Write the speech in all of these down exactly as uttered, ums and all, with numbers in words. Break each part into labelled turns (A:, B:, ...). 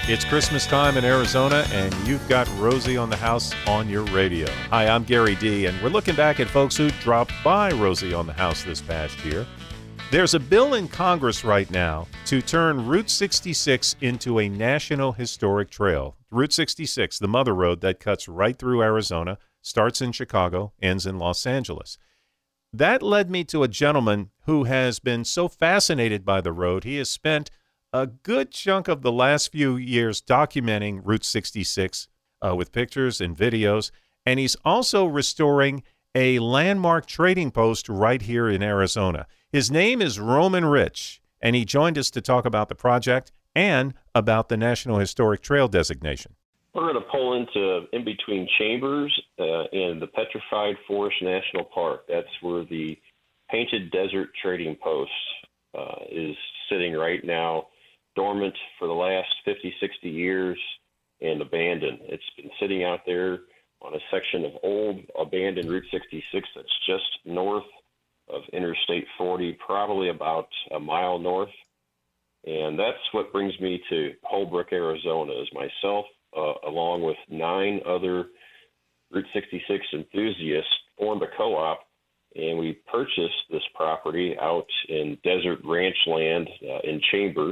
A: It's Christmas time in Arizona, and you've got Rosie on the House on your radio. Hi, I'm Gary D., and we're looking back at folks who dropped by Rosie on the House this past year. There's a bill in Congress right now to turn Route sixty-six into a National Historic Trail. Route sixty-six, the mother road that cuts right through Arizona, starts in Chicago, ends in Los Angeles. That led me to a gentleman who has been so fascinated by the road, he has spent a good chunk of the last few years documenting Route sixty-six uh, with pictures and videos, and he's also restoring a landmark trading post right here in Arizona. His name is Roman Rich, and he joined us to talk about the project and about the National Historic Trail designation.
B: We're going to pull into in between Chambers uh, and the Petrified Forest National Park. That's where the Painted Desert Trading Post uh, is sitting right now, dormant for the last fifty, sixty years and abandoned. It's been sitting out there on a section of old abandoned Route sixty-six that's just north of Interstate forty, probably about a mile north. And that's what brings me to Holbrook, Arizona, is myself, uh, along with nine other Route sixty-six enthusiasts, formed a co-op, and we purchased this property out in desert ranch land uh, in Chambers.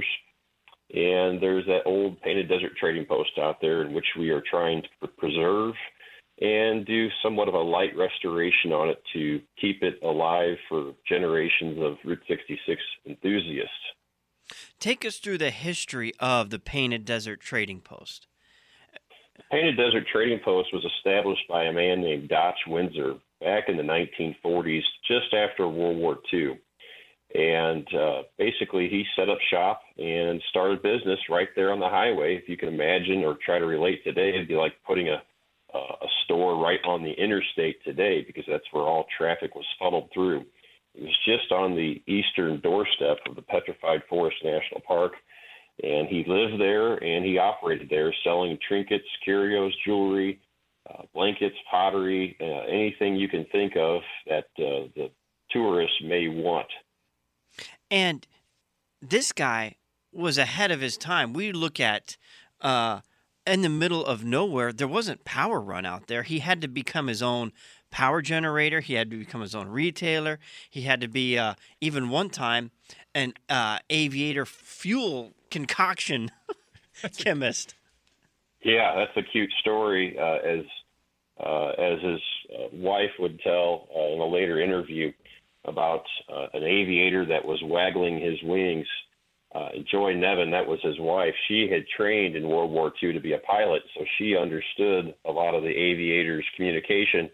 B: And there's that old Painted Desert Trading Post out there in which we are trying to preserve and do somewhat of a light restoration on it to keep it alive for generations of Route sixty-six enthusiasts.
C: Take us through the history of the Painted Desert Trading Post.
B: Painted Desert Trading Post was established by a man named Dotch Windsor back in the nineteen forties, just after World War Two. And uh, basically, he set up shop and started business right there on the highway. If you can imagine or try to relate today, it'd be like putting a, uh, a store right on the interstate today, because that's where all traffic was funneled through. It was just on the eastern doorstep of the Petrified Forest National Park. And he lived there and he operated there, selling trinkets, curios, jewelry, uh, blankets, pottery, uh, anything you can think of that uh, the tourists may want.
C: And this guy was ahead of his time. We look at uh, in the middle of nowhere, there wasn't power run out there. He had to become his own power generator. He had to become his own retailer. He had to be, uh, even one time, an uh, aviator fuel concoction chemist.
B: Yeah, that's a cute story, uh, as uh, as his uh, wife would tell uh, in a later interview about uh, an aviator that was waggling his wings. Uh, Joy Nevin, that was his wife. She had trained in World War Two to be a pilot, so she understood a lot of the aviators' communication.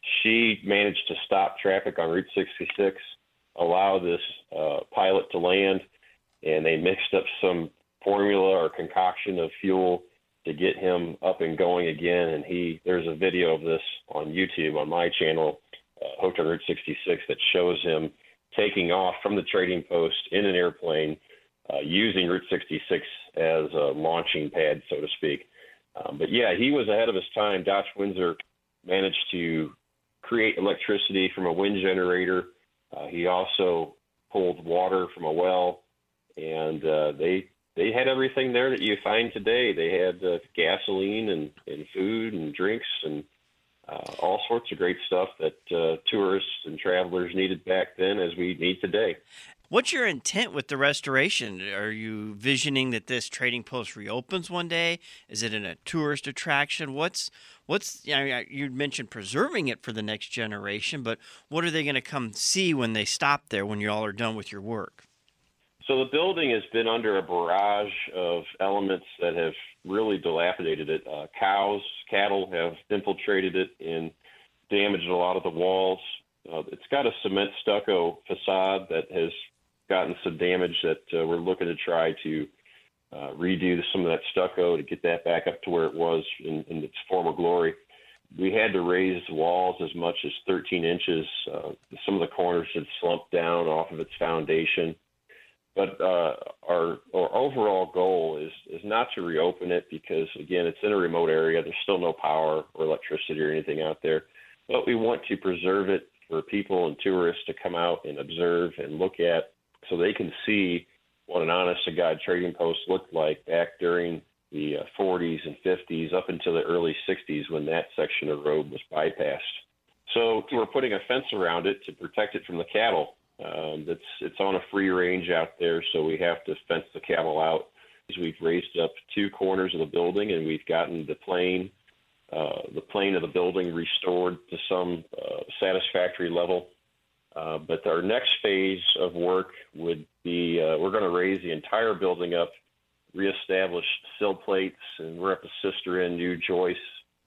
B: She managed to stop traffic on Route sixty-six, allow this uh, pilot to land, and they mixed up some formula or concoction of fuel to get him up and going again. And he, there's a video of this on YouTube on my channel, uh, Hooked on Route sixty-six, that shows him taking off from the trading post in an airplane, uh, using Route sixty-six as a launching pad, so to speak. Um, but yeah, he was ahead of his time. Dotch Windsor managed to create electricity from a wind generator. Uh, he also pulled water from a well, and uh, they they had everything there that you find today. They had uh, gasoline and, and food and drinks and uh, all sorts of great stuff that uh, tourists and travelers needed back then, as we need today.
C: What's your intent with the restoration? Are you visioning that this trading post reopens one day? Is it in a tourist attraction? What's what's you know, you mentioned preserving it for the next generation, but what are they going to come see when they stop there, when you all are done with your work?
B: So the building has been under a barrage of elements that have really dilapidated it. Uh, cows, cattle have infiltrated it and damaged a lot of the walls. Uh, it's got a cement stucco facade that has gotten some damage that uh, we're looking to try to uh, redo some of that stucco to get that back up to where it was in, in its former glory. We had to raise the walls as much as thirteen inches. Uh, some of the corners had slumped down off of its foundation. But uh, our, our overall goal is, is not to reopen it because, again, it's in a remote area. There's still no power or electricity or anything out there. But we want to preserve it for people and tourists to come out and observe and look at, so they can see what an honest-to-God trading post looked like back during the uh, forties and fifties up until the early sixties when that section of road was bypassed. So we're putting a fence around it to protect it from the cattle. Um, it's, it's on a free range out there, so we have to fence the cattle out. We've raised up two corners of the building, and we've gotten the plane, uh, the plane of the building restored to some uh, satisfactory level. Uh, but our next phase of work would be uh, we're going to raise the entire building up, reestablish sill plates, and rip a sister in new joists,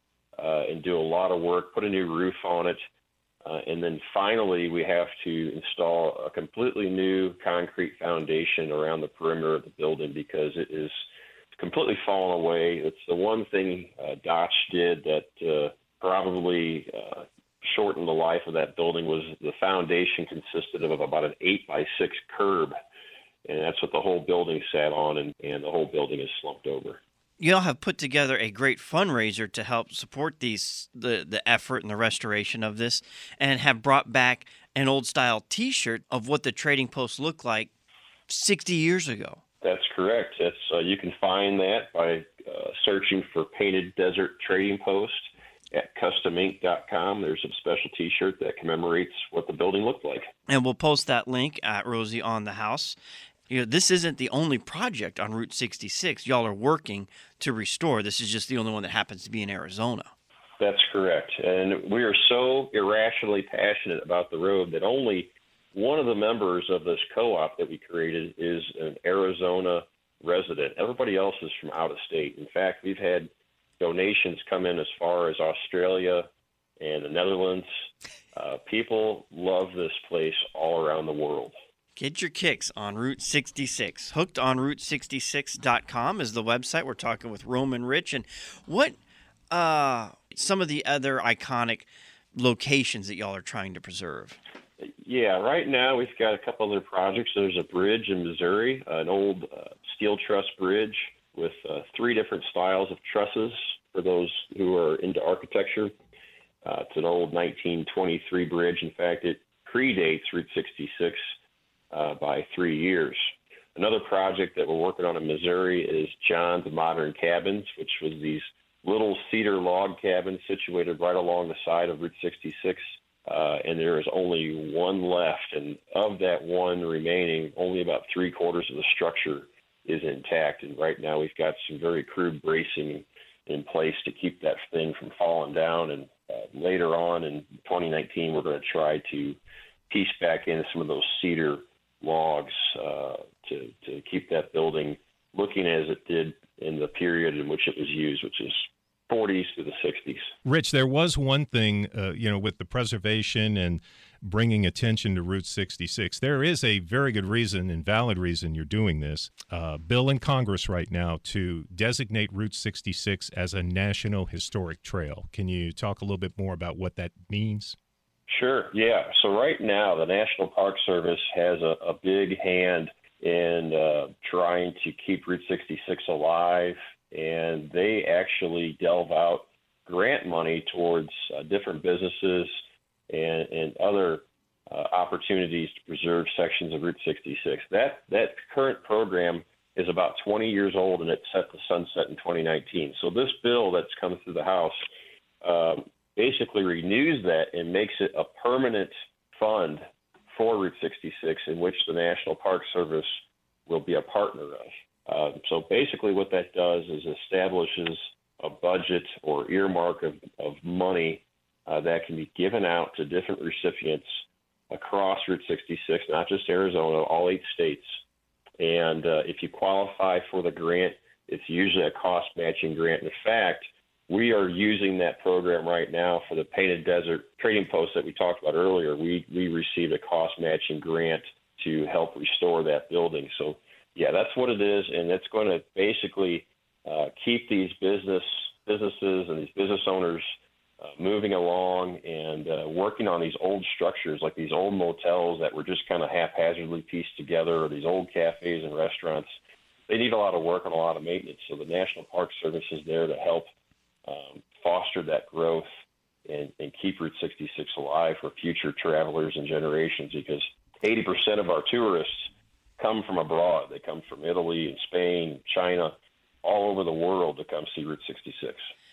B: uh, and do a lot of work, put a new roof on it. Uh, and then finally, we have to install a completely new concrete foundation around the perimeter of the building because it is completely fallen away. It's the one thing uh, Dotch did that uh, probably uh, shortened the life of that building was the foundation consisted of about an eight by six curb. And that's what the whole building sat on, and, and the whole building is slumped over.
C: You all have put together a great fundraiser to help support these the, the effort and the restoration of this, and have brought back an old-style T-shirt of what the Trading Post looked like sixty years ago.
B: That's correct. That's, uh, you can find that by uh, searching for Painted Desert Trading Post at custom ink dot com. There's a special T-shirt that commemorates what the building looked like.
C: And we'll post that link at Rosie on the House. You know, this isn't the only project on Route sixty-six y'all are working to restore. This is just the only one that happens to be in Arizona.
B: That's correct. And we are so irrationally passionate about the road that only one of the members of this co-op that we created is an Arizona resident. Everybody else is from out of state. In fact, we've had donations come in as far as Australia and the Netherlands. Uh, people love this place all around the world.
C: Get your kicks on Route sixty-six. hooked on route sixty-six dot com is the website. We're talking with Roman Rich. And what uh, some of the other iconic locations that y'all are trying to preserve?
B: Yeah, right now we've got a couple other projects. There's a bridge in Missouri, an old uh, steel truss bridge with uh, three different styles of trusses for those who are into architecture. Uh, it's an old nineteen twenty-three bridge. In fact, it predates Route sixty-six uh, by three years. Another project that we're working on in Missouri is John's Modern Cabins, which was these little cedar log cabins situated right along the side of Route sixty-six. Uh, and there is only one left. And of that one remaining, only about three quarters of the structure is intact. And right now we've got some very crude bracing in place to keep that thing from falling down. And uh, later on in twenty nineteen, we're going to try to piece back in some of those cedar logs uh, to, to keep that building looking as it did in the period in which it was used, which is forties to the sixties.
A: Rich, there was one thing, uh, you know, with the preservation and bringing attention to Route sixty-six. There is a very good reason and valid reason you're doing this. Uh, bill in Congress right now to designate Route sixty-six as a National Historic Trail. Can you talk a little bit more about what that means?
B: Sure, yeah. So right now, the National Park Service has a, a big hand in uh, trying to keep Route sixty-six alive, and they actually delve out grant money towards uh, different businesses and, and other uh, opportunities to preserve sections of Route sixty-six. That that current program is about twenty years old, and it's set to sunset in twenty nineteen. So this bill that's come through the House um, basically renews that and makes it a permanent fund for Route sixty-six, in which the National Park Service will be a partner of. Uh, so basically what that does is establishes a budget or earmark of, of money uh, that can be given out to different recipients across Route sixty-six, not just Arizona, all eight states. And uh, if you qualify for the grant, it's usually a cost-matching grant. In fact, we are using that program right now for the Painted Desert Trading Post that we talked about earlier. We we received a cost-matching grant to help restore that building. So, yeah, that's what it is, and it's going to basically uh, keep these business businesses and these business owners uh, moving along and uh, working on these old structures, like these old motels that were just kind of haphazardly pieced together, or these old cafes and restaurants. They need a lot of work and a lot of maintenance, so the National Park Service is there to help um, foster that growth and, and keep Route sixty-six alive for future travelers and generations, because eighty percent of our tourists come from abroad. They come from Italy and Spain, China, all over the world to come see Route sixty-six.